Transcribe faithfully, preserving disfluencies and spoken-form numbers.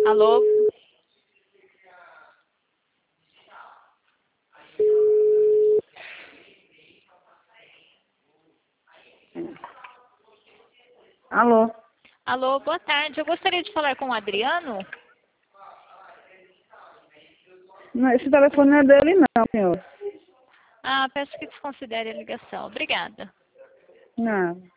Alô? Alô? Alô, boa tarde. Eu gostaria de falar com o Adriano. Não, esse telefone não é dele não, senhor. Ah, peço que desconsidere a ligação. Obrigada. Não.